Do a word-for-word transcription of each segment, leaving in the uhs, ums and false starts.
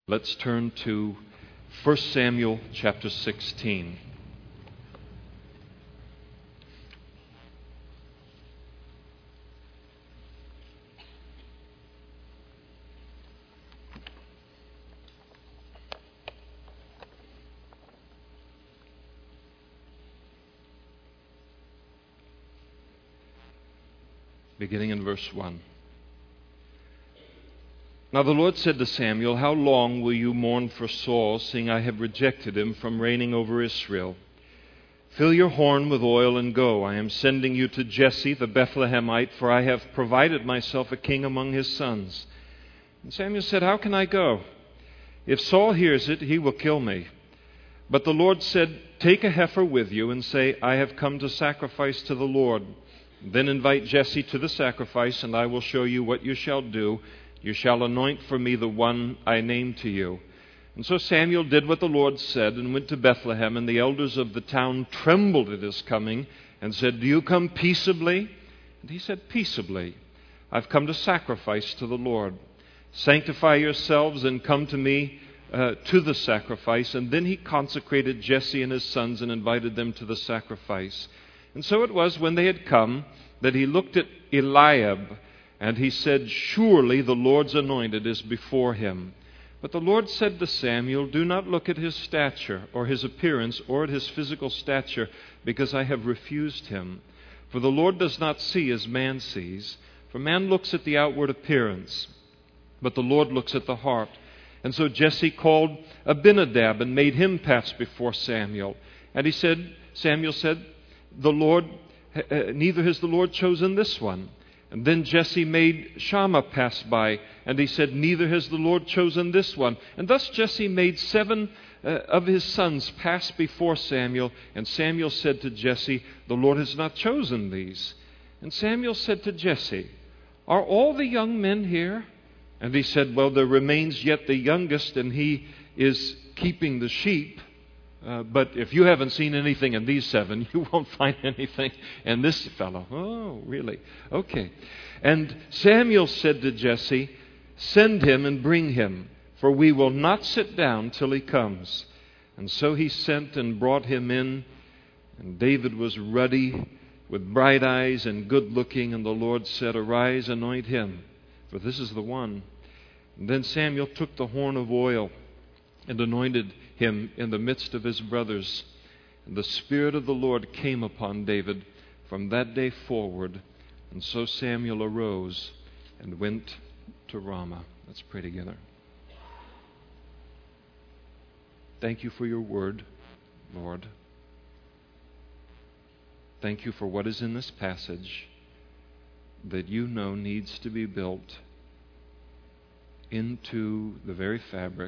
Let's turn to First Samuel chapter sixteen. Beginning in verse one. Now the Lord said to Samuel, "How long will you mourn for Saul, seeing I have rejected him from reigning over Israel? Fill your horn with oil and go. I am sending you to Jesse the Bethlehemite, for I have provided myself a king among his sons." And Samuel said, "How can I go? If Saul hears it, he will kill me." But the Lord said, "Take a heifer with you and say, 'I have come to sacrifice to the Lord.' Then invite Jesse to the sacrifice, and I will show you what you shall do. You shall anoint for me the one I name to you." And so Samuel did what the Lord said and went to Bethlehem, and the elders of the town trembled at his coming and said, "Do you come peaceably?" And he said, "Peaceably. I've come to sacrifice to the Lord. Sanctify yourselves and come to me uh, to the sacrifice." And then he consecrated Jesse and his sons and invited them to the sacrifice. And so it was when they had come that he looked at Eliab, and he said, "Surely the Lord's anointed is before him." But the Lord said to Samuel, "Do not look at his stature or his appearance or at his physical stature, because I have refused him. For the Lord does not see as man sees. For man looks at the outward appearance, but the Lord looks at the heart." And so Jesse called Abinadab and made him pass before Samuel. And he said, Samuel said, "The Lord, uh, neither has the Lord chosen this one." And then Jesse made Shammah pass by, and he said, "Neither has the Lord chosen this one." And thus Jesse made seven uh, of his sons pass before Samuel. And Samuel said to Jesse, "The Lord has not chosen these." And Samuel said to Jesse, "Are all the young men here?" And he said, "Well, there remains yet the youngest, and he is keeping the sheep. Uh, but if you haven't seen anything in these seven, you won't find anything in this fellow." "Oh, really? Okay." And Samuel said to Jesse, "Send him and bring him, for we will not sit down till he comes." And so he sent and brought him in. And David was ruddy, with bright eyes and good looking. And the Lord said, "Arise, anoint him, for this is the one." And then Samuel took the horn of oil and anointed him in the midst of his brothers. And the Spirit of the Lord came upon David from that day forward. And so Samuel arose and went to Ramah. Let's pray together. Thank you for your word, Lord. Thank you for what is in this passage that you know needs to be built into the very fabric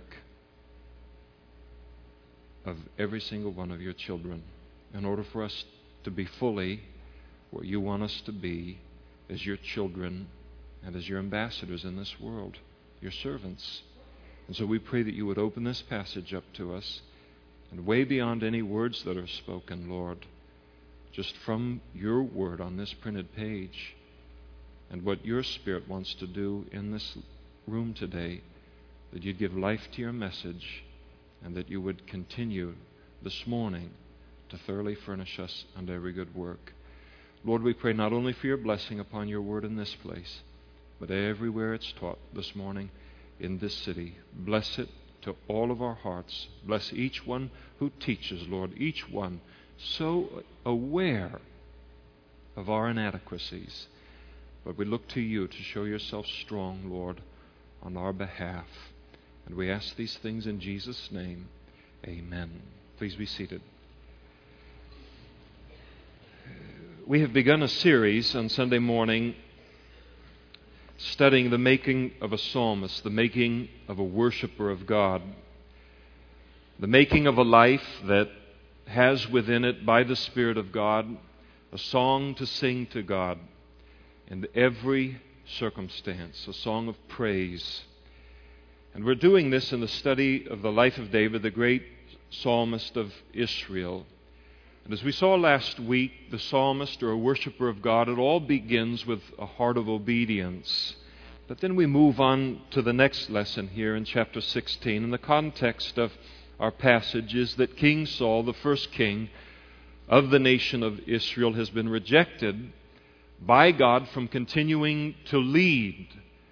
of every single one of your children, in order for us to be fully what you want us to be as your children and as your ambassadors in this world, your servants. And so we pray that you would open this passage up to us, and way beyond any words that are spoken, Lord, just from your word on this printed page and what your Spirit wants to do in this room today, that you'd give life to your message, and that you would continue this morning to thoroughly furnish us unto every good work. Lord, we pray not only for your blessing upon your word in this place, but everywhere it's taught this morning in this city. Bless it to all of our hearts. Bless each one who teaches, Lord, each one so aware of our inadequacies. But we look to you to show yourself strong, Lord, on our behalf. And we ask these things in Jesus' name. Amen. Please be seated. We have begun a series on Sunday morning studying the making of a psalmist, the making of a worshiper of God, the making of a life that has within it, by the Spirit of God, a song to sing to God in every circumstance, a song of praise. And we're doing this in the study of the life of David, the great psalmist of Israel. And as we saw last week, the psalmist, or a worshiper of God, it all begins with a heart of obedience. But then we move on to the next lesson here in chapter sixteen. And the context of our passage is that King Saul, the first king of the nation of Israel, has been rejected by God from continuing to lead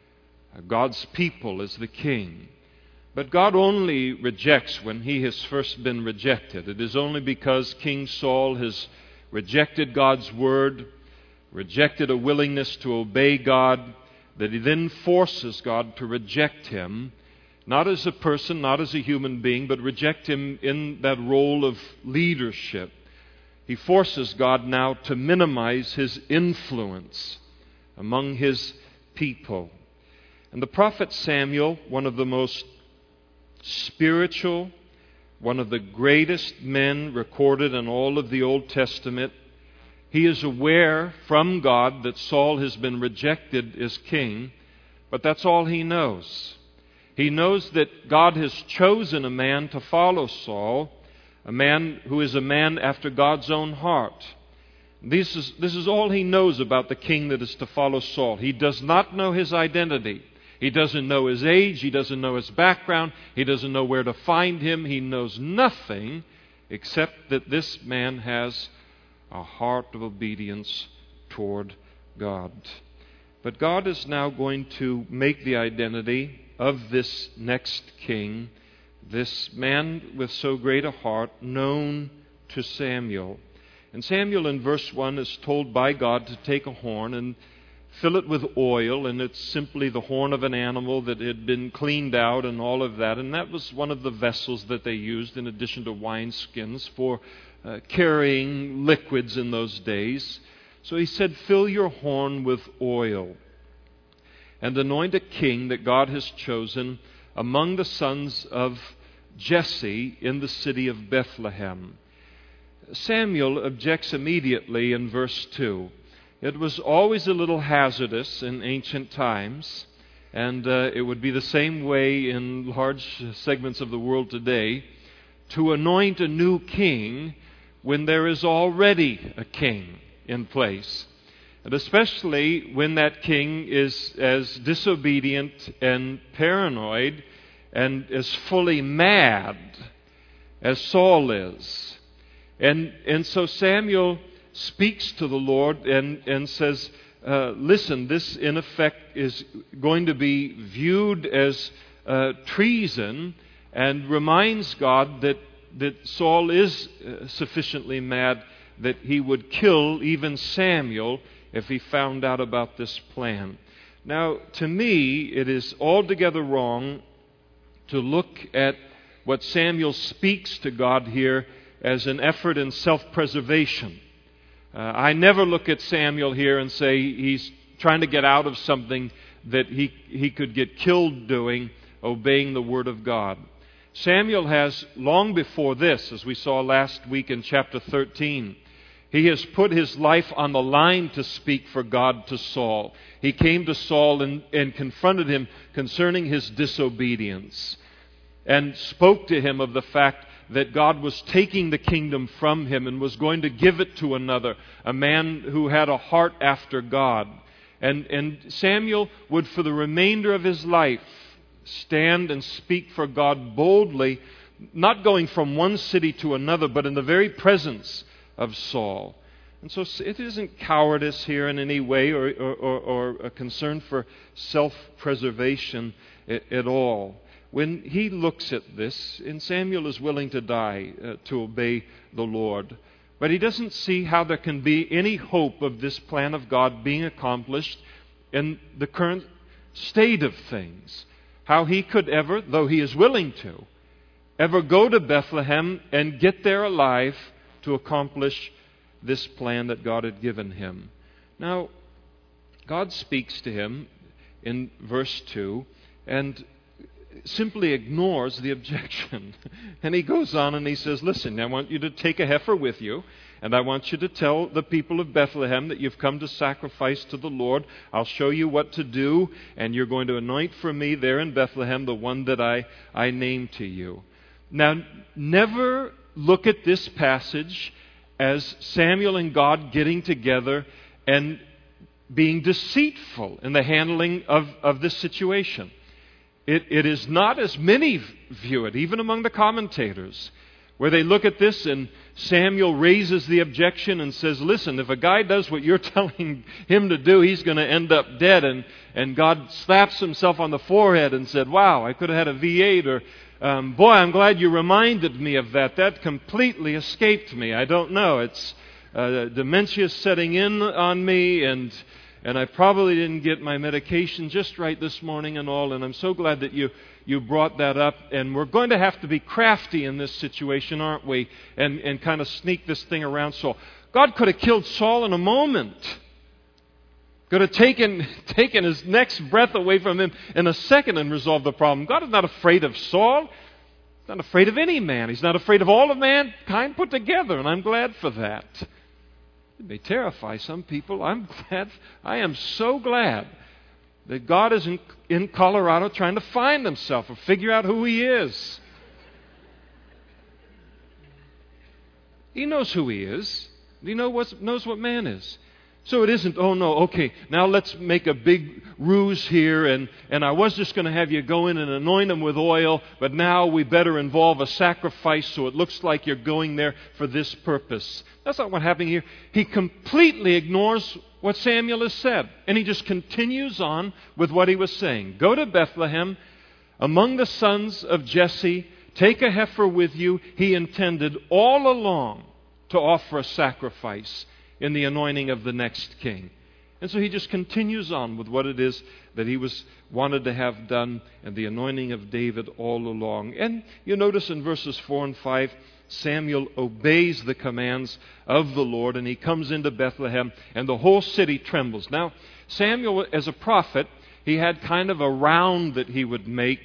God's people as the king. But God only rejects when he has first been rejected. It is only because King Saul has rejected God's word, rejected a willingness to obey God, that he then forces God to reject him, not as a person, not as a human being, but reject him in that role of leadership. He forces God now to minimize his influence among his people. And the prophet Samuel, one of the most spiritual, one of the greatest men recorded in all of the Old Testament, he is aware from God that Saul has been rejected as king, but that's all he knows. He knows that God has chosen a man to follow Saul, a man who is a man after God's own heart. This is, this is all he knows about the king that is to follow Saul. He does not know his identity. He doesn't know his age. He doesn't know his background. He doesn't know where to find him. He knows nothing except that this man has a heart of obedience toward God. But God is now going to make the identity of this next king, this man with so great a heart, known to Samuel. And Samuel in verse one is told by God to take a horn and fill it with oil, and it's simply the horn of an animal that had been cleaned out and all of that. And that was one of the vessels that they used in addition to wineskins for uh, carrying liquids in those days. So he said, fill your horn with oil and anoint a king that God has chosen among the sons of Jesse in the city of Bethlehem. Samuel objects immediately in verse two. It was always a little hazardous in ancient times, and uh, it would be the same way in large segments of the world today, to anoint a new king when there is already a king in place. And especially when that king is as disobedient and paranoid and as fully mad as Saul is. And, and so Samuel speaks to the Lord and, and says, uh, listen, this in effect is going to be viewed as uh, treason, and reminds God that, that Saul is uh, sufficiently mad that he would kill even Samuel if he found out about this plan. Now, to me, it is altogether wrong to look at what Samuel speaks to God here as an effort in self-preservation. Uh, I never look at Samuel here and say he's trying to get out of something that he, he could get killed doing, obeying the Word of God. Samuel has, long before this, as we saw last week in chapter thirteen, he has put his life on the line to speak for God to Saul. He came to Saul and, and confronted him concerning his disobedience, and spoke to him of the fact that God was taking the kingdom from him and was going to give it to another, a man who had a heart after God. And, and Samuel would, for the remainder of his life, stand and speak for God boldly, not going from one city to another, but in the very presence of Saul. And so it isn't cowardice here in any way, or, or, or, or a concern for self-preservation at, at all. When he looks at this, and Samuel is willing to die uh, to obey the Lord, but he doesn't see how there can be any hope of this plan of God being accomplished in the current state of things. How he could ever, though he is willing to, ever go to Bethlehem and get there alive to accomplish this plan that God had given him. Now, God speaks to him in verse two and simply ignores the objection. And he goes on and he says, listen, I want you to take a heifer with you, and I want you to tell the people of Bethlehem that you've come to sacrifice to the Lord. I'll show you what to do, and you're going to anoint for me there in Bethlehem the one that I, I name to you. Now, never look at this passage as Samuel and God getting together and being deceitful in the handling of, of this situation. It, it is not as many view it, even among the commentators, where they look at this and Samuel raises the objection and says, listen, if a guy does what you're telling him to do, he's going to end up dead. And, and God slaps himself on the forehead and said, wow, I could have had a V eight, or um, boy, I'm glad you reminded me of that. That completely escaped me. I don't know. It's uh, dementia setting in on me, and and I probably didn't get my medication just right this morning and all, and I'm so glad that you You brought that up, and we're going to have to be crafty in this situation, aren't we? And and kind of sneak this thing around Saul. God could have killed Saul in a moment. Could have taken, taken his next breath away from him in a second and resolved the problem. God is not afraid of Saul. He's not afraid of any man. He's not afraid of all of mankind put together, and I'm glad for that. It may terrify some people. I'm glad. I am so glad that God is in, in Colorado trying to find himself or figure out who he is. He knows who he is. He know what's, knows what man is. So it isn't, oh no, okay, now let's make a big ruse here, and, and I was just going to have you go in and anoint him with oil, but now we better involve a sacrifice so it looks like you're going there for this purpose. That's not what's happening here. He completely ignores what Samuel has said, and he just continues on with what he was saying. Go to Bethlehem, among the sons of Jesse, take a heifer with you. He intended all along to offer a sacrifice in the anointing of the next king. And so he just continues on with what it is that he was wanted to have done, and the anointing of David all along. And you notice in verses four and five, Samuel obeys the commands of the Lord, and he comes into Bethlehem, and the whole city trembles. Now, Samuel, as a prophet, he had kind of a round that he would make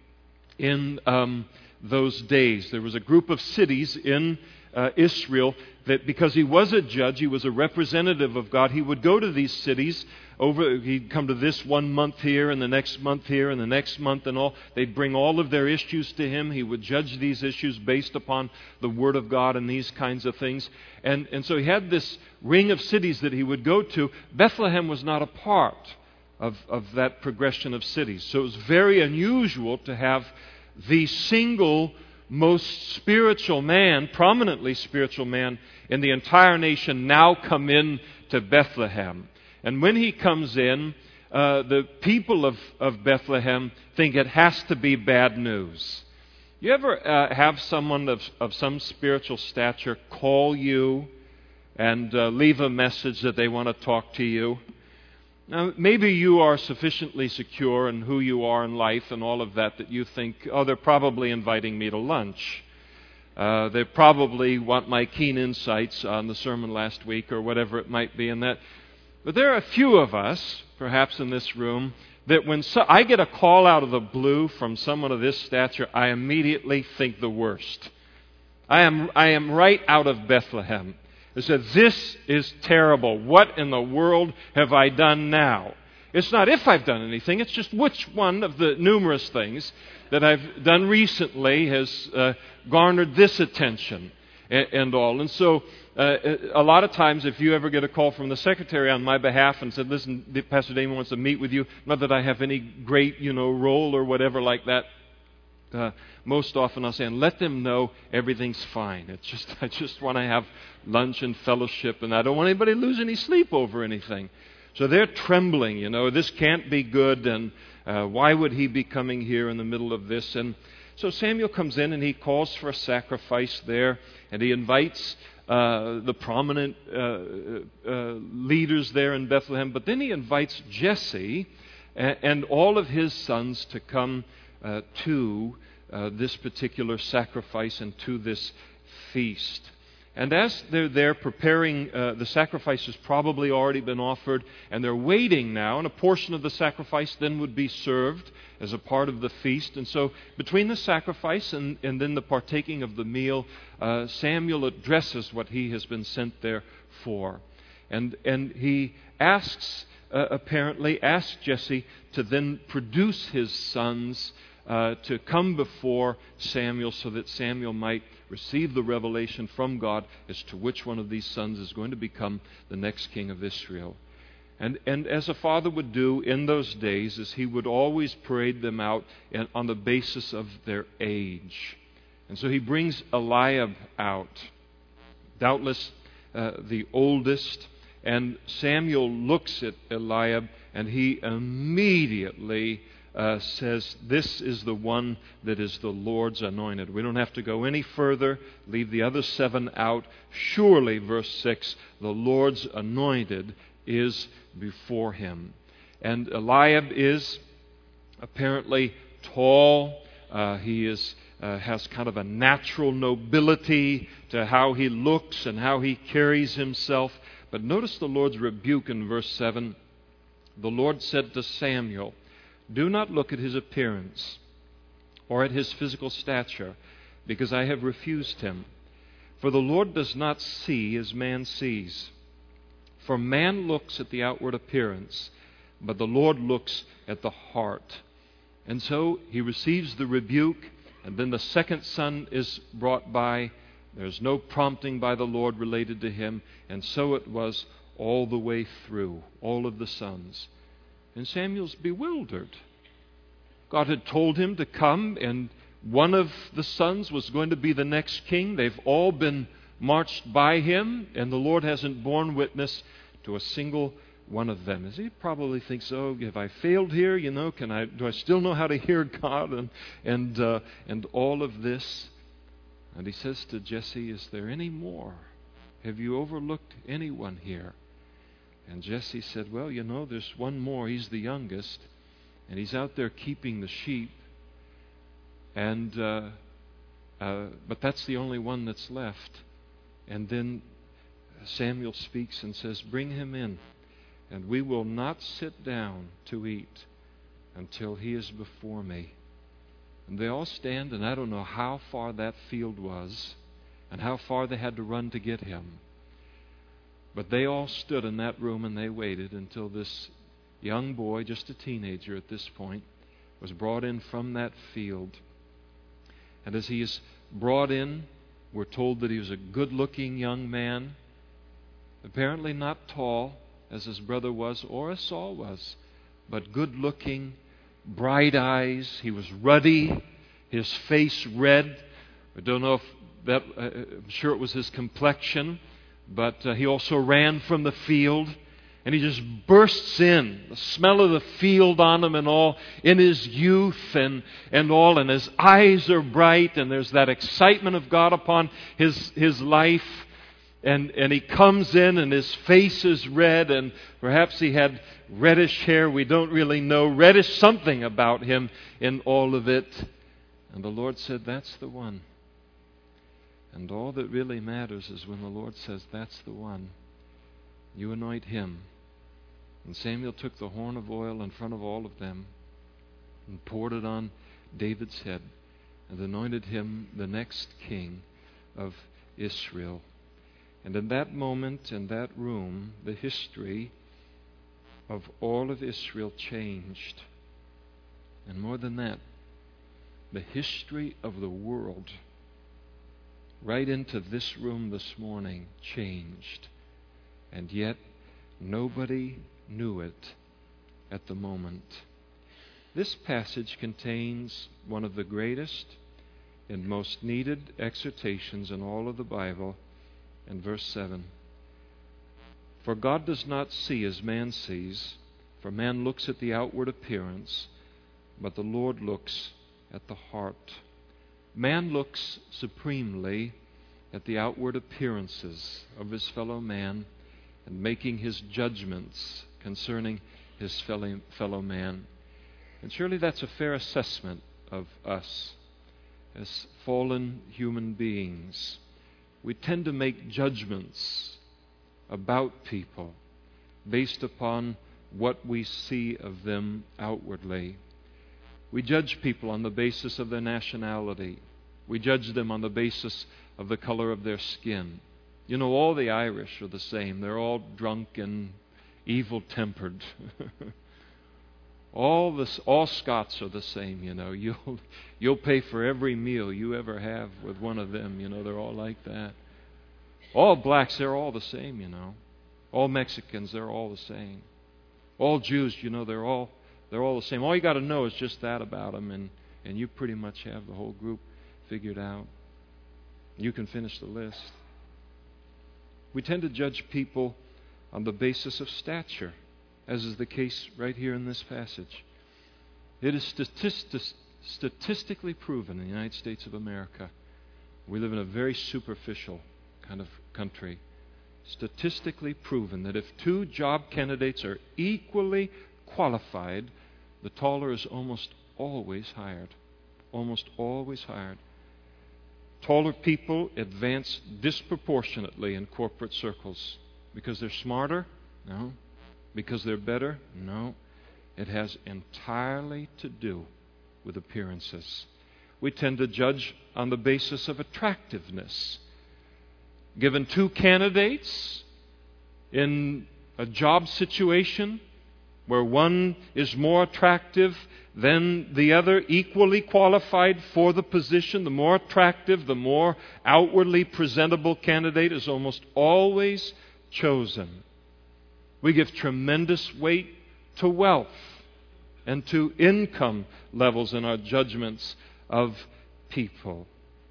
in um, those days. There was a group of cities in uh, Israel that, because he was a judge, he was a representative of God, he would go to these cities. Over, he'd come to this one month here, and the next month here, and the next month and all. They'd bring all of their issues to him. He would judge these issues based upon the Word of God and these kinds of things. And, and so he had this ring of cities that he would go to. Bethlehem was not a part of, of that progression of cities. So it was very unusual to have the single most spiritual man, prominently spiritual man in the entire nation now come in to Bethlehem. And when he comes in, uh, the people of, of Bethlehem think it has to be bad news. You ever uh, have someone of, of some spiritual stature call you and uh, leave a message that they want to talk to you? Now, maybe you are sufficiently secure in who you are in life and all of that that you think, oh, they're probably inviting me to lunch. Uh, they probably want my keen insights on the sermon last week or whatever it might be in that. But there are a few of us, perhaps in this room, that when so, I get a call out of the blue from someone of this stature, I immediately think the worst. I am I am right out of Bethlehem. I said, this is terrible. What in the world have I done now? It's not if I've done anything, it's just which one of the numerous things that I've done recently has uh, garnered this attention and, and all. And so Uh, a lot of times, if you ever get a call from the secretary on my behalf and said, listen, Pastor Damon wants to meet with you, not that I have any great, you know, role or whatever like that, uh, most often I'll say, and let them know everything's fine. It's just, I just want to have lunch and fellowship, and I don't want anybody to lose any sleep over anything. So they're trembling, you know, this can't be good, and uh, why would he be coming here in the middle of this? And so Samuel comes in and he calls for a sacrifice there, and he invites Uh, the prominent uh, uh, leaders there in Bethlehem. But then he invites Jesse and, and all of his sons to come uh, to uh, this particular sacrifice and to this feast. And as they're there preparing, uh, the sacrifice has probably already been offered, and they're waiting now, and a portion of the sacrifice then would be served as a part of the feast. And so between the sacrifice and, and then the partaking of the meal, uh, Samuel addresses what he has been sent there for. And, and he asks, uh, apparently asks Jesse to then produce his sons Uh, to come before Samuel so that Samuel might receive the revelation from God as to which one of these sons is going to become the next king of Israel. And, and as a father would do in those days, is he would always parade them out in, on the basis of their age. And so he brings Eliab out, doubtless uh, the oldest. And Samuel looks at Eliab, and he immediately uh, says, this is the one that is the Lord's anointed. We don't have to go any further. Leave the other seven out. Surely, verse six, the Lord's anointed is before him. And Eliab is apparently tall. Uh, he is uh, has kind of a natural nobility to how he looks and how he carries himself. But notice the Lord's rebuke in verse seven. The Lord said to Samuel, do not look at his appearance or at his physical stature, because I have refused him. For the Lord does not see as man sees. For man looks at the outward appearance, but the Lord looks at the heart. And so he receives the rebuke, and then the second son is brought by. There's no prompting by the Lord related to him, and so it was all the way through, all of the sons. And Samuel's bewildered. God had told him to come, and one of the sons was going to be the next king. They've all been marched by him, and the Lord hasn't borne witness to a single one of them. As he probably thinks, oh, have I failed here? You know, can I? Do I still know how to hear God and and uh, and all of this? And he says to Jesse, is there any more? Have you overlooked anyone here? And Jesse said, well, you know, there's one more. He's the youngest, and he's out there keeping the sheep. And uh, uh, but that's the only one that's left. And then Samuel speaks and says, bring him in, and we will not sit down to eat until he is before me. And they all stand, and I don't know how far that field was and how far they had to run to get him. But they all stood in that room, and they waited until this young boy, just a teenager at this point, was brought in from that field. And as he is brought in, we're told that he was a good-looking young man, apparently not tall, as his brother was or as Saul was, but good-looking, bright eyes. He was ruddy, his face red. I don't know if that, uh, I'm sure it was his complexion, but uh, he also ran from the field, and he just bursts in, the smell of the field on him and all, in his youth and, and all, and his eyes are bright, and there's that excitement of God upon his, his life. And, and he comes in, and his face is red, and perhaps he had reddish hair. We don't really know. Reddish something about him in all of it. And the Lord said, that's the one. And all that really matters is when the Lord says, that's the one, you anoint him. And Samuel took the horn of oil in front of all of them and poured it on David's head and anointed him the next king of Israel. And in that moment, in that room, the history of all of Israel changed. And more than that, the history of the world, right into this room this morning, changed. And yet, nobody knew it at the moment. This passage contains one of the greatest and most needed exhortations in all of the Bible. In verse seven, for God does not see as man sees, for man looks at the outward appearance, but the Lord looks at the heart. Man looks supremely at the outward appearances of his fellow man and making his judgments concerning his fellow, fellow man. And surely that's a fair assessment of us as fallen human beings. We tend to make judgments about people based upon what we see of them outwardly. We judge people on the basis of their nationality. We judge them on the basis of the color of their skin. You know, all the Irish are the same. They're all drunk and evil-tempered. all this, all Scots are the same, you know. You'll, you'll pay for every meal you ever have with one of them. You know, they're all like that. All blacks, they're all the same, you know. All Mexicans, they're all the same. All Jews, you know, they're all they're all the same. All you got to know is just that about them, and, and you pretty much have the whole group figured out. You can finish the list. We tend to judge people on the basis of stature, as is the case right here in this passage. It is statistic, statistically proven in the United States of America. We live in a very superficial kind of country. Statistically proven that if two job candidates are equally qualified, the taller is almost always hired. Almost always hired. Taller people advance disproportionately in corporate circles. Because they're smarter? No. Because they're better? No. It has entirely to do with appearances. We tend to judge on the basis of attractiveness. Given two candidates in a job situation where one is more attractive than the other, equally qualified for the position, the more attractive, the more outwardly presentable candidate is almost always chosen. We give tremendous weight to wealth and to income levels in our judgments of people.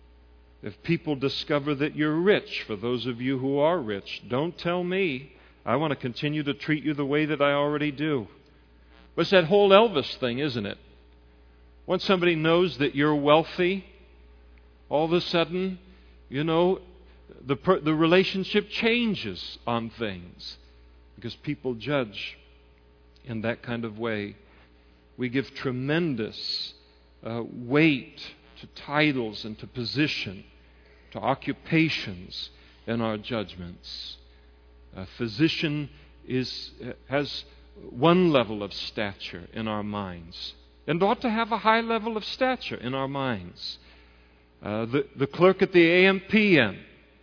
If people discover that you're rich, for those of you who are rich, don't tell me. I want to continue to treat you the way that I already do. But it's that whole Elvis thing, isn't it? Once somebody knows that you're wealthy, all of a sudden, you know, the per- the relationship changes on things. Because people judge in that kind of way. We give tremendous uh, weight to titles and to position, to occupations in our judgments. A physician is has one level of stature in our minds and ought to have a high level of stature in our minds. Uh, the, the clerk at the A M P M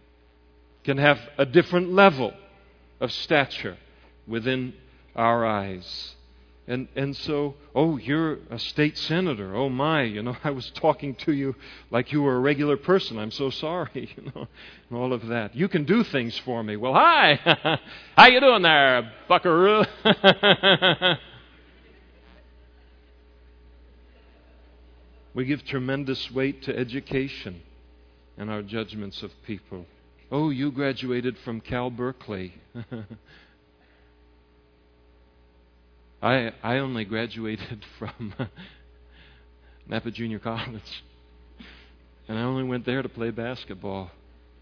can have a different level of stature within our eyes. And and so, oh, you're a state senator. Oh my, you know, I was talking to you like you were a regular person. I'm so sorry, you know, and all of that. You can do things for me. Well, hi, how you doing there, buckaroo? We give tremendous weight to education and our judgments of people. Oh, you graduated from Cal Berkeley. I I only graduated from Napa Junior College, and I only went there to play basketball.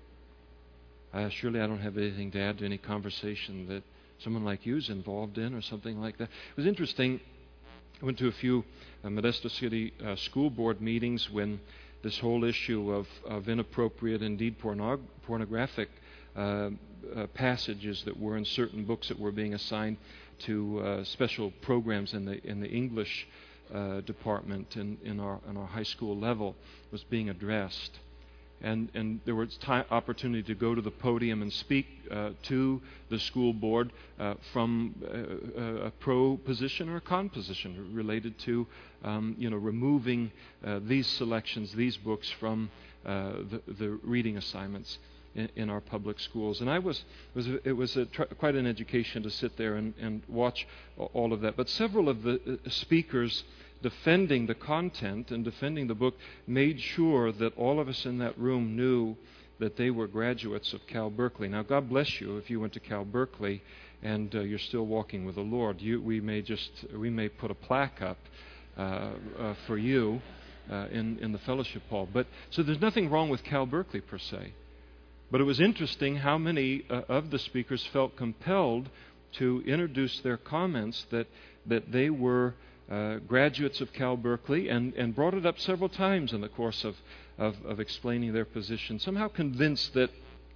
Uh, surely I don't have anything to add to any conversation that someone like you is involved in or something like that. It was interesting. I went to a few uh, Modesto City uh, school board meetings when this whole issue of, of inappropriate, indeed pornog- pornographic uh, uh, passages that were in certain books that were being assigned to uh, special programs in the in the English uh, department in, in our in our high school level was being addressed, and and there was time, opportunity to go to the podium and speak uh, to the school board uh, from uh, a pro position or a con position related to um, you know removing uh, these selections, these books from uh, the the reading assignments In, in our public schools. And I was, was it was a, tr- quite an education to sit there and, and watch all of that. But several of the uh, speakers defending the content and defending the book made sure that all of us in that room knew that they were graduates of Cal Berkeley. Now, God bless you if you went to Cal Berkeley and uh, you're still walking with the Lord. You, we may just we may put a plaque up uh, uh, for you uh, in in the fellowship hall. But so there's nothing wrong with Cal Berkeley per se. But it was interesting how many uh, of the speakers felt compelled to introduce their comments that that they were uh, graduates of Cal Berkeley and, and brought it up several times in the course of, of, of explaining their position, somehow convinced that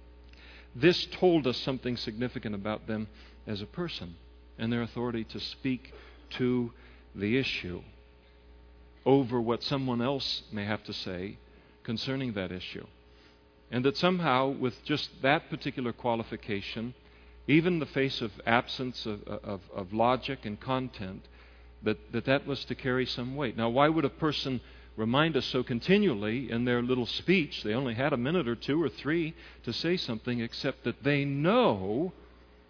this told us something significant about them as a person and their authority to speak to the issue over what someone else may have to say concerning that issue. And that somehow, with just that particular qualification, even in the face of absence of, of, of logic and content, that, that that was to carry some weight. Now, why would a person remind us so continually in their little speech, they only had a minute or two or three to say something, except that they know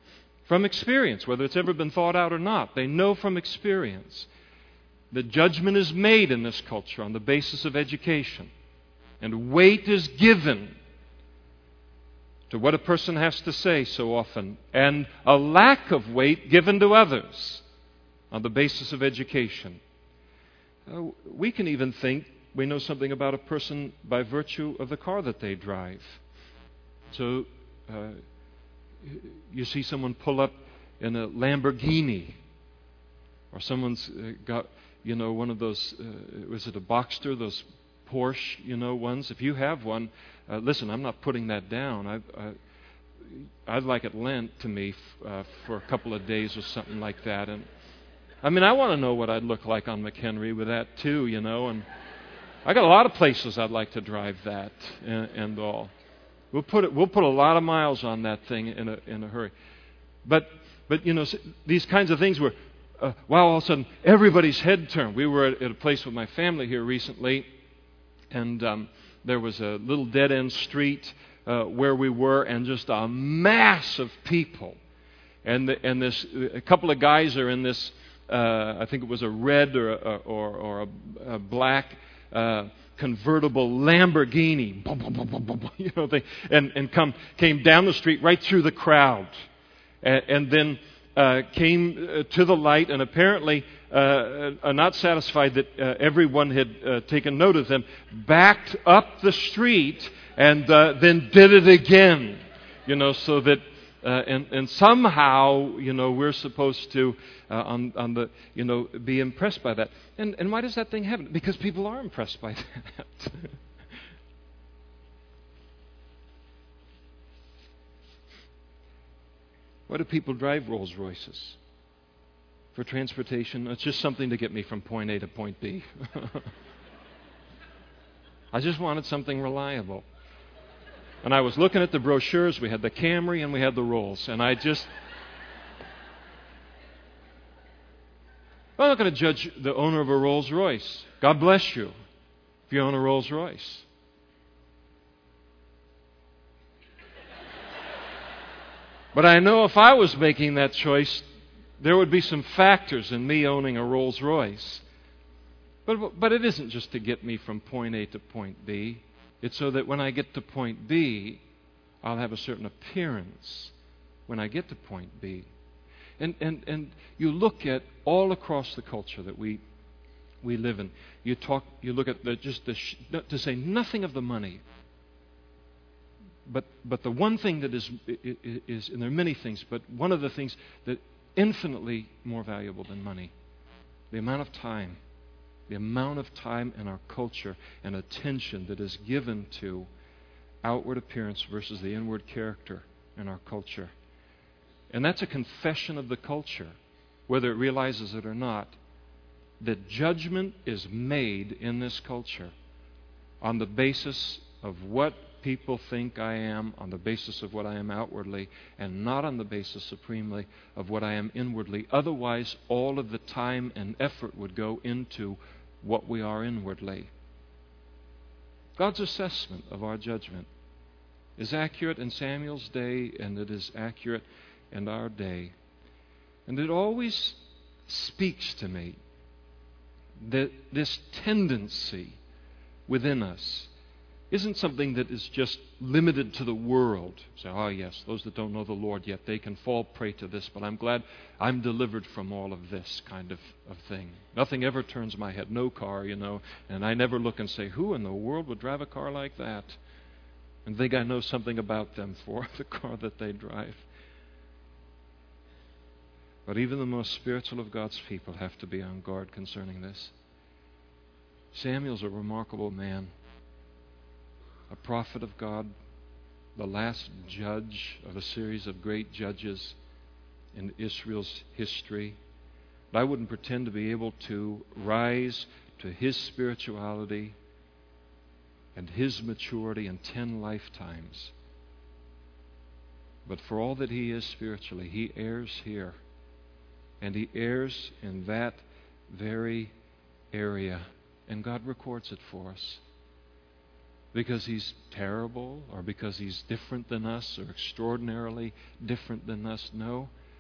from experience, whether it's ever been thought out or not. They know from experience that judgment is made in this culture on the basis of education. And weight is given to what a person has to say so often, and a lack of weight given to others on the basis of education. Uh, we can even think we know something about a person by virtue of the car that they drive. So uh, you see someone pull up in a Lamborghini, or someone's uh, got, you know, one of those, uh, was it a Boxster, those Porsche, you know, ones. If you have one, uh, listen, I'm not putting that down. I, I, I'd like it lent to me f- uh, for a couple of days or something like that. And I mean, I want to know what I'd look like on McHenry with that too, you know. And I got a lot of places I'd like to drive that and, and all. We'll put it. We'll put a lot of miles on that thing in a in a hurry. But but you know, these kinds of things were. Uh, wow! All of a sudden, everybody's head turned. We were at, at a place with my family here recently, and um, there was a little dead-end street uh, where we were, and just a mass of people. And the, and this, a couple of guys are in this. Uh, I think it was a red or a, or, or a, a black uh, convertible Lamborghini, you know, they, and and come came down the street right through the crowd, and, and then. Uh, came uh, to the light, and apparently uh, uh, not satisfied that uh, everyone had uh, taken note of them, backed up the street and uh, then did it again. You know, so that uh, and and somehow, you know, we're supposed to uh, on on the you know be impressed by that. And and why does that thing happen? Because people are impressed by that. Why do people drive Rolls Royces? For transportation? It's just something to get me from point A to point B. I just wanted something reliable. And I was looking at the brochures. We had the Camry and we had the Rolls. And I just... I'm not going to judge the owner of a Rolls Royce. God bless you if you own a Rolls Royce. But I know if I was making that choice, there would be some factors in me owning a Rolls Royce. But, but it isn't just to get me from point A to point B. It's so that when I get to point B, I'll have a certain appearance when I get to point B. And, and, and you look at all across the culture that we we live in. You talk. You look at the, just the, to say nothing of the money. But but the one thing that is, is, and there are many things, but one of the things that infinitely more valuable than money, the amount of time, the amount of time in our culture and attention that is given to outward appearance versus the inward character in our culture. And that's a confession of the culture, whether it realizes it or not, that judgment is made in this culture on the basis of what people think I am, on the basis of what I am outwardly, and not on the basis supremely of what I am inwardly. Otherwise, all of the time and effort would go into what we are inwardly. God's assessment of our judgment is accurate in Samuel's day, and it is accurate in our day. And it always speaks to me that this tendency within us isn't something that is just limited to the world. Say, oh yes, those that don't know the Lord yet, they can fall prey to this, but I'm glad I'm delivered from all of this kind of, of thing. Nothing ever turns my head, no car, you know, and I never look and say, who in the world would drive a car like that? And think I know something about them for the car that they drive. But even the most spiritual of God's people have to be on guard concerning this. Samuel's a remarkable man. A prophet of God, the last judge of a series of great judges in Israel's history. But I wouldn't pretend to be able to rise to his spirituality and his maturity in ten lifetimes. But for all that he is spiritually, he errs here. And he errs in that very area. And God records it for us. Because he's terrible, or because he's different than us, or extraordinarily different than us. No,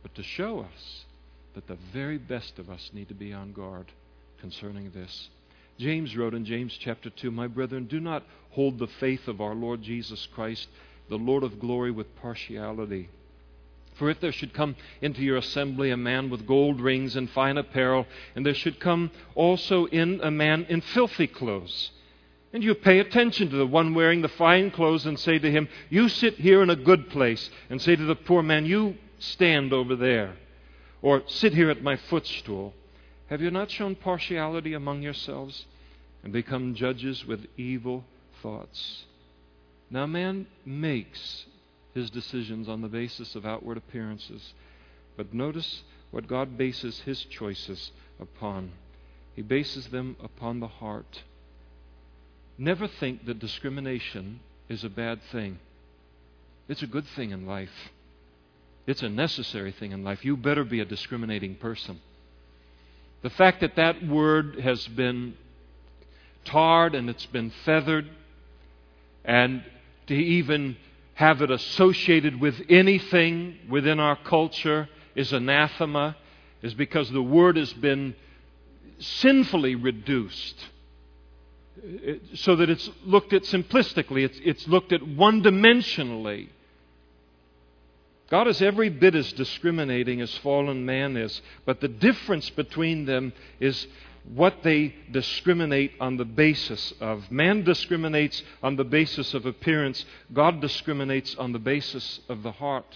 but to show us that the very best of us need to be on guard concerning this. James wrote in James chapter two, "My brethren, do not hold the faith of our Lord Jesus Christ, the Lord of glory, with partiality. For if there should come into your assembly a man with gold rings and fine apparel, and there should come also in a man in filthy clothes, and you pay attention to the one wearing the fine clothes and say to him, 'You sit here in a good place,' and say to the poor man, 'You stand over there,' or 'Sit here at my footstool,' have you not shown partiality among yourselves and become judges with evil thoughts?" Now man makes his decisions on the basis of outward appearances, but notice what God bases His choices upon. He bases them upon the heart. Never think that discrimination is a bad thing. It's a good thing in life. It's a necessary thing in life. You better be a discriminating person. The fact that that word has been tarred and it's been feathered, and to even have it associated with anything within our culture is anathema, is because the word has been sinfully reduced so that it's looked at simplistically, it's, it's looked at one-dimensionally. God is every bit as discriminating as fallen man is, but the difference between them is what they discriminate on the basis of. Man discriminates on the basis of appearance. God discriminates on the basis of the heart.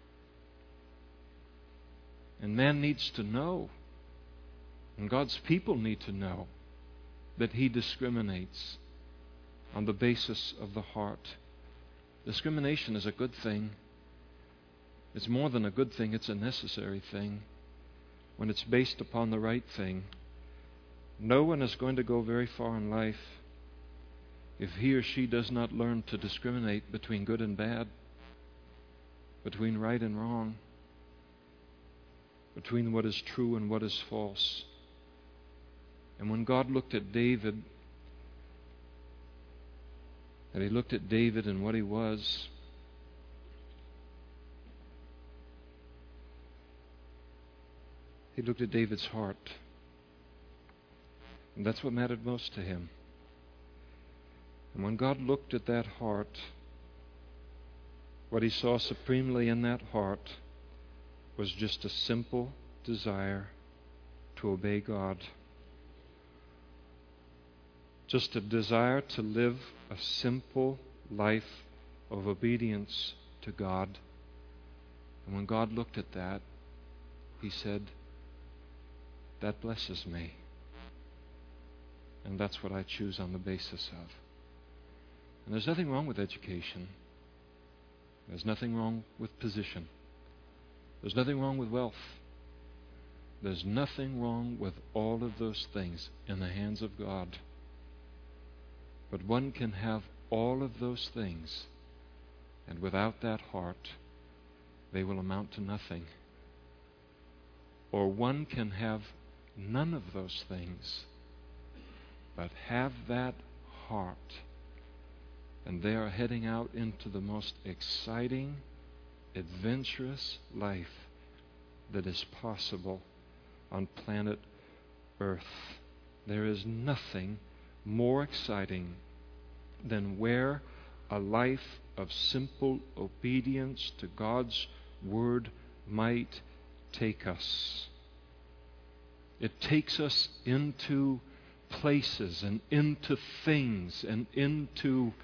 And man needs to know, and God's people need to know, that He discriminates on the basis of the heart. Discrimination is a good thing. It's more than a good thing, it's a necessary thing when it's based upon the right thing. No one is going to go very far in life if he or she does not learn to discriminate between good and bad, between right and wrong, between what is true and what is false. And when God looked at David, and He looked at David and what he was, He looked at David's heart. And that's what mattered most to Him. And when God looked at that heart, what He saw supremely in that heart was just a simple desire to obey God. Just a desire to live a simple life of obedience to God. And when God looked at that, He said, "That blesses me. And that's what I choose on the basis of." And there's nothing wrong with education. There's nothing wrong with position. There's nothing wrong with wealth. There's nothing wrong with all of those things in the hands of God. But one can have all of those things, and without that heart, they will amount to nothing. Or one can have none of those things, but have that heart, and they are heading out into the most exciting, adventurous life that is possible on planet Earth. There is nothing more exciting than where a life of simple obedience to God's Word might take us. It takes us into places and into things and into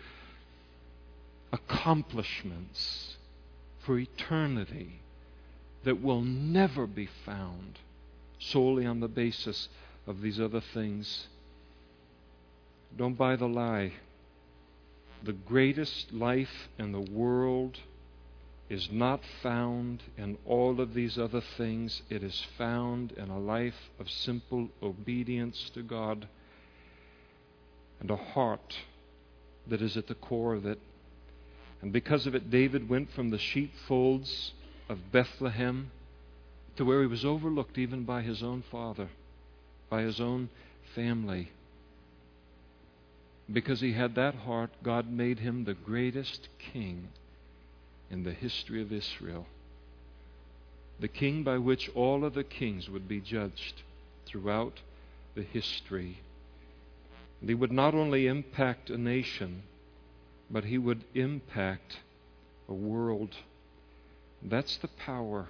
accomplishments for eternity that will never be found solely on the basis of these other things. Don't buy the lie. The greatest life in the world is not found in all of these other things. It is found in a life of simple obedience to God and a heart that is at the core of it. And because of it, David went from the sheepfolds of Bethlehem to where he was overlooked even by his own father, by his own family. Because he had that heart, God made him the greatest king in the history of Israel. the king by which all other kings would be judged throughout the history. And he would not only impact a nation, but he would impact a world. That's the power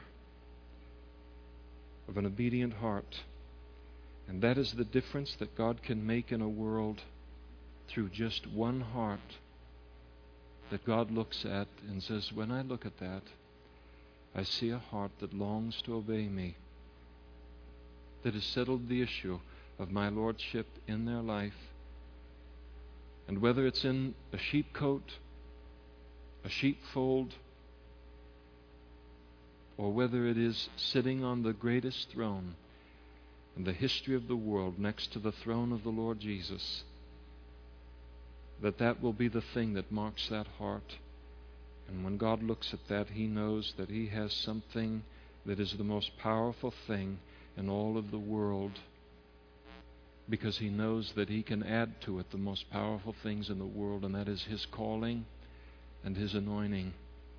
of an obedient heart. And that is the difference that God can make in a world through just one heart that God looks at and says, when I look at that, I see a heart that longs to obey me, that has settled the issue of my lordship in their life. And whether it's in a sheepcote, a sheepfold, or whether it is sitting on the greatest throne in the history of the world next to the throne of the Lord Jesus, that that will be the thing that marks that heart. And when God looks at that, He knows that He has something that is the most powerful thing in all of the world, because He knows that He can add to it the most powerful things in the world, and that is His calling and His anointing.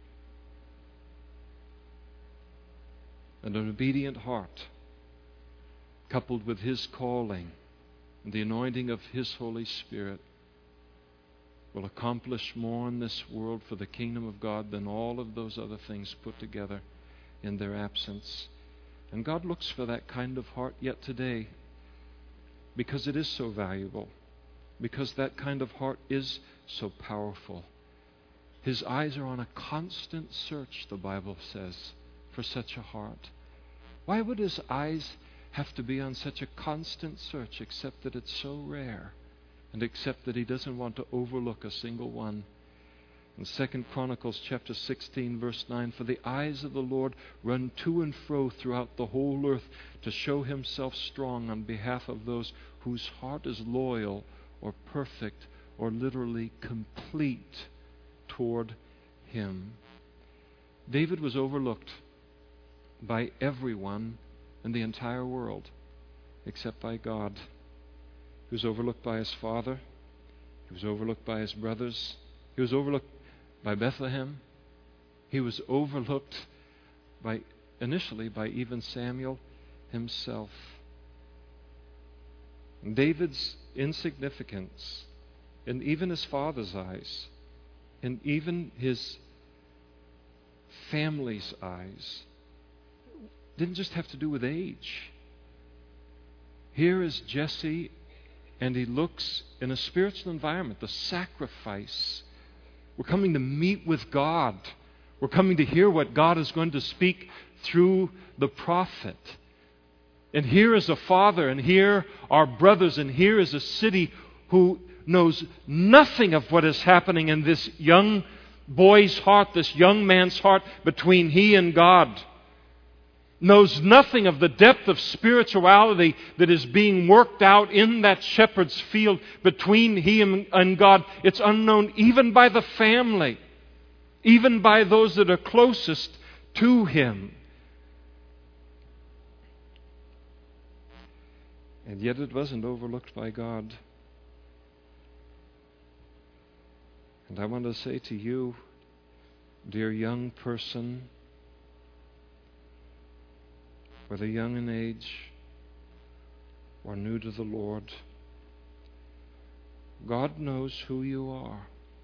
And an obedient heart, coupled with His calling and the anointing of His Holy Spirit, will accomplish more in this world for the kingdom of God than all of those other things put together in their absence. And God looks for that kind of heart yet today, because it is so valuable, because that kind of heart is so powerful. His eyes are on a constant search, the Bible says, for such a heart. Why would His eyes have to be on such a constant search, except that it's so rare, and except that He doesn't want to overlook a single one? In Second Chronicles chapter sixteen, verse nine, for the eyes of the Lord run to and fro throughout the whole earth to show Himself strong on behalf of those whose heart is loyal or perfect or literally complete toward Him. David was overlooked by everyone in the entire world except by God. He was overlooked by his father. He was overlooked by his brothers. He was overlooked by Bethlehem. He was overlooked by initially by even Samuel himself. And David's insignificance in even his father's eyes, in even his family's eyes, didn't just have to do with age. Here is Jesse, and he looks in a spiritual environment, the sacrifice. We're coming to meet with God. We're coming to hear what God is going to speak through the prophet. And here is a father, and here are brothers, and here is a city who knows nothing of what is happening in this young boy's heart, this young man's heart between he and God. Knows nothing of the depth of spirituality that is being worked out in that shepherd's field between he and God. It's unknown even by the family, even by those that are closest to him. And yet it wasn't overlooked by God. And I want to say to you, dear young person, whether young in age or new to the Lord, God knows who you are.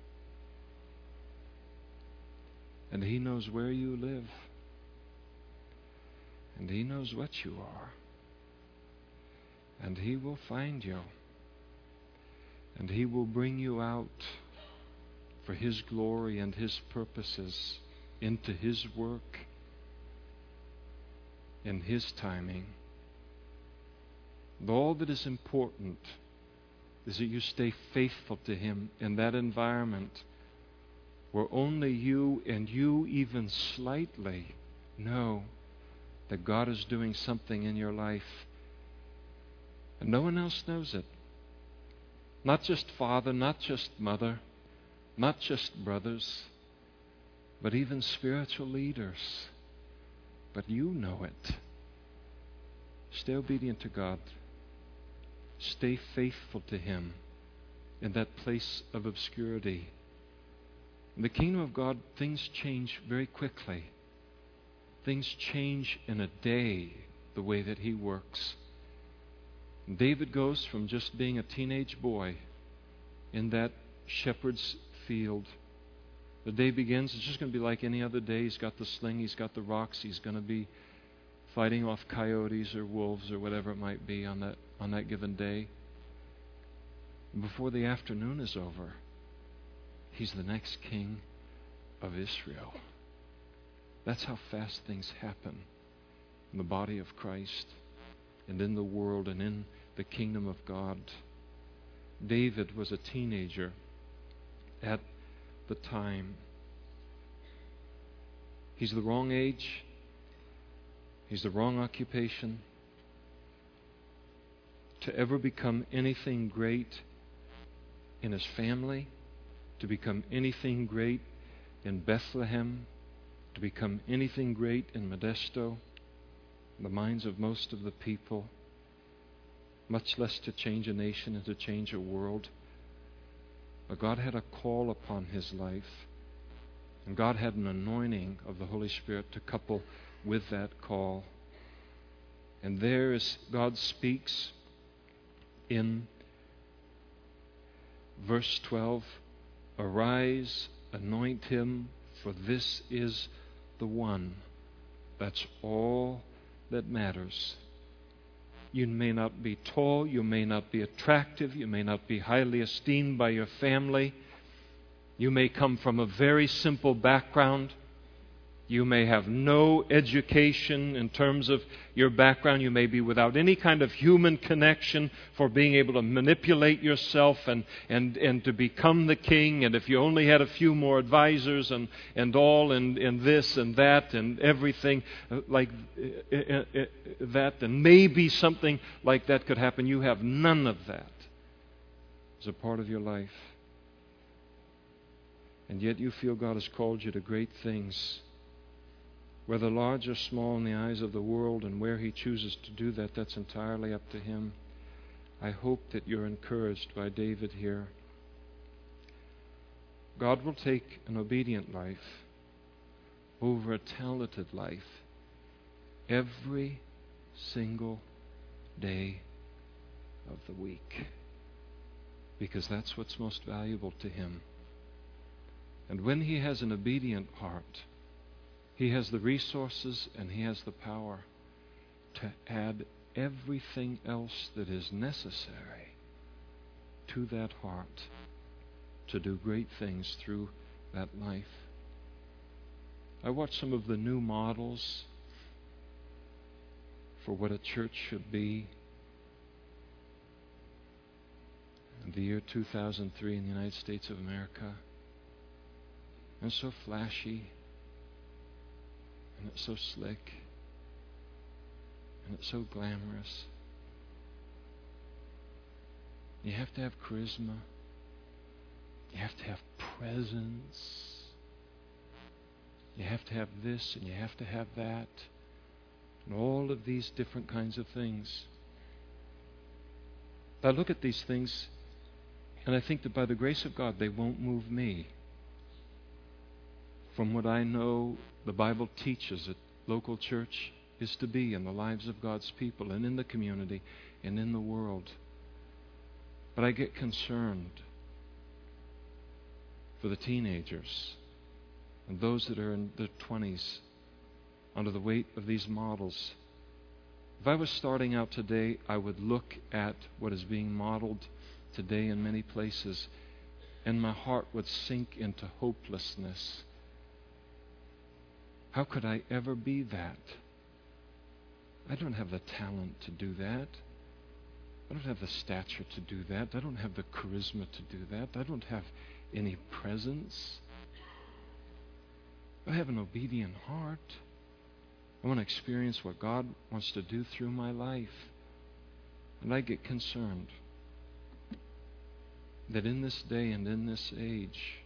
And He knows where you live. And He knows what you are. And He will find you. And He will bring you out for His glory and His purposes into His work in His timing. And all that is important is that you stay faithful to Him in that environment where only you and you even slightly know that God is doing something in your life. And no one else knows it. Not just father, not just mother, not just brothers, but even spiritual leaders. But you know it. Stay obedient to God. Stay faithful to Him in that place of obscurity. In the kingdom of God, things change very quickly. Things change in a day the way that He works. David goes from just being a teenage boy in that shepherd's field. The day begins, it's just going to be like any other day. He's got the sling, he's got the rocks, he's going to be fighting off coyotes or wolves or whatever it might be on that on that given day. And before the afternoon is over, he's the next king of Israel. That's how fast things happen in the body of Christ and in the world and in the kingdom of God. David was a teenager at the time. He's the wrong age. He's the wrong occupation. To ever become anything great in his family, to become anything great in Bethlehem, to become anything great in Modesto, in the minds of most of the people, much less to change a nation and to change a world. But God had a call upon his life, and God had an anointing of the Holy Spirit to couple with that call. And there is God speaks in verse twelve, "Arise, anoint him, for this is the one." That's all that matters. You may not be tall, you may not be attractive, you may not be highly esteemed by your family. You may come from a very simple background. You may have no education in terms of your background. You may be without any kind of human connection for being able to manipulate yourself and, and, and to become the king. And if you only had a few more advisors and, and all and, and this and that and everything like that, then maybe something like that could happen. You have none of that as a part of your life. And yet you feel God has called you to great things. Whether large or small in the eyes of the world, and where He chooses to do that, that's entirely up to Him. I hope that you're encouraged by David here. God will take an obedient life over a talented life every single day of the week, because that's what's most valuable to Him. And when He has an obedient heart, He has the resources and He has the power to add everything else that is necessary to that heart to do great things through that life. I watched some of the new models for what a church should be in the year two thousand three in the United States of America. And so flashy, and it's so slick, and it's so glamorous. You have to have charisma. You have to have presence. You have to have this, and you have to have that, and all of these different kinds of things. I look at these things, and I think that by the grace of God, they won't move me from what I know the Bible teaches that local church is to be in the lives of God's people and in the community and in the world. But I get concerned for the teenagers and those that are in their twenties under the weight of these models. If I was starting out today, I would look at what is being modeled today in many places, and my heart would sink into hopelessness. How could I ever be that? I don't have the talent to do that. I don't have the stature to do that. I don't have the charisma to do that. I don't have any presence. I have an obedient heart. I want to experience what God wants to do through my life. And I get concerned that in this day and in this age,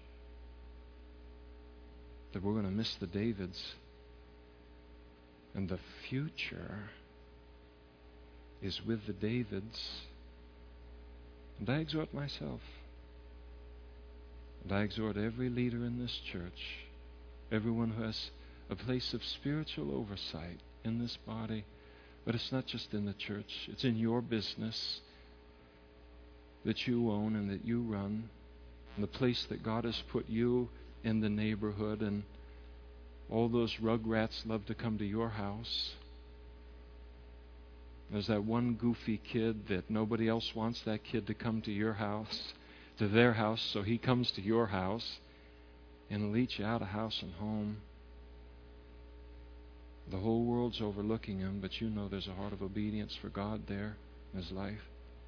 that we're going to miss the Davids. And the future is with the Davids. And I exhort myself, and I exhort every leader in this church, everyone who has a place of spiritual oversight in this body. But it's not just in the church. It's in your business that you own and that you run, and the place that God has put you in the neighborhood, and all those rugrats love to come to your house. There's that one goofy kid that nobody else wants that kid to come to your house, to their house, so he comes to your house, and he'll eat you out of house and home. The whole world's overlooking him, but you know there's a heart of obedience for God there in his life.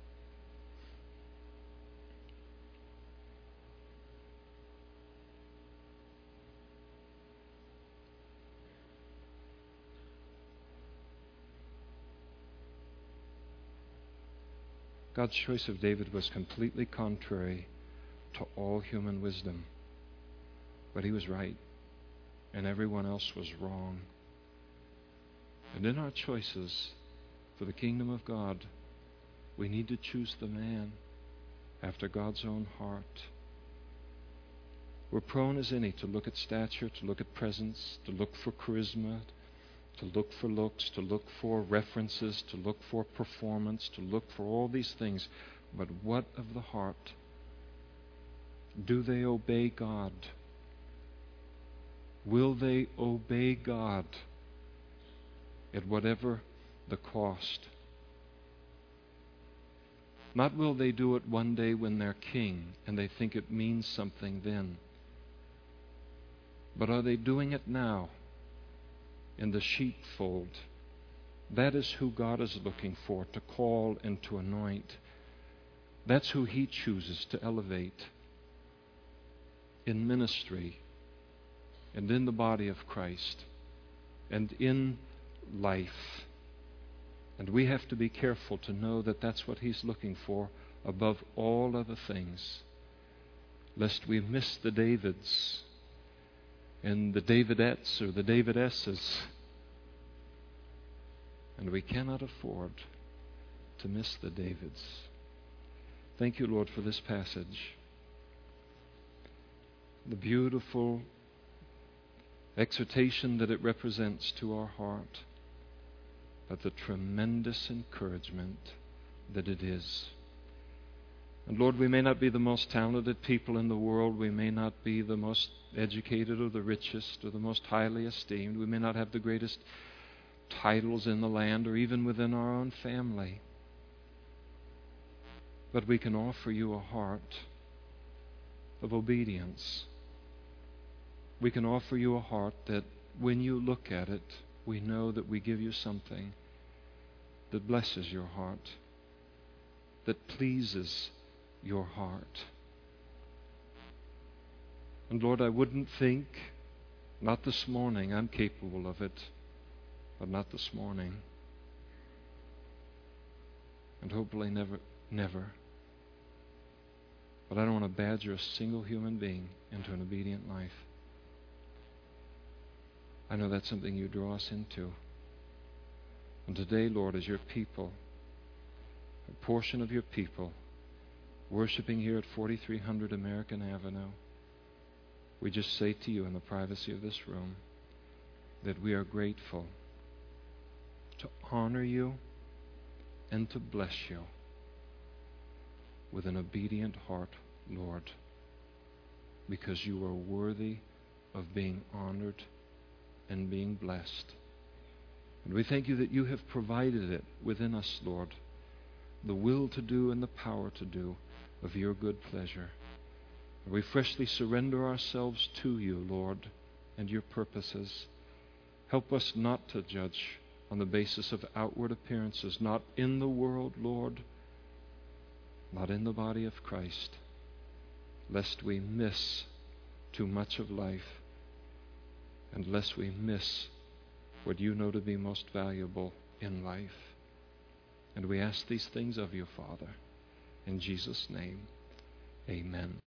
God's choice of David was completely contrary to all human wisdom. But he was right, and everyone else was wrong. And in our choices for the kingdom of God, we need to choose the man after God's own heart. We're prone as any to look at stature, to look at presence, to look for charisma, to look for looks, to look for references, to look for performance, to look for all these things. But what of the heart? Do they obey God? Will they obey God at whatever the cost? Not will they do it one day when they're king and they think it means something then. But are they doing it now in the sheepfold? That is who God is looking for, to call and to anoint. That's who He chooses to elevate in ministry and in the body of Christ and in life. And we have to be careful to know that that's what He's looking for above all other things, lest we miss the Davids and the Davidettes or the Davidesses. And we cannot afford to miss the Davids. Thank you, Lord, for this passage. The beautiful exhortation that it represents to our heart, but the tremendous encouragement that it is. And Lord, we may not be the most talented people in the world. We may not be the most educated or the richest or the most highly esteemed. We may not have the greatest titles in the land or even within our own family. But we can offer you a heart of obedience. We can offer you a heart that when you look at it, we know that we give you something that blesses your heart, that pleases your heart. And Lord, I wouldn't think, not this morning, I'm capable of it, but not this morning. And hopefully never, never. But I don't want to badger a single human being into an obedient life. I know that's something you draw us into. And today, Lord, as your people, a portion of your people, worshiping here at forty-three hundred American Avenue, we just say to you in the privacy of this room that we are grateful to honor you and to bless you with an obedient heart, Lord, because you are worthy of being honored and being blessed. And we thank you that you have provided it within us, Lord, the will to do and the power to do of your good pleasure. And we freshly surrender ourselves to you, Lord, and your purposes. Help us not to judge on the basis of outward appearances, not in the world, Lord, not in the body of Christ, lest we miss too much of life, and lest we miss what you know to be most valuable in life. And we ask these things of you, Father. In Jesus' name, amen.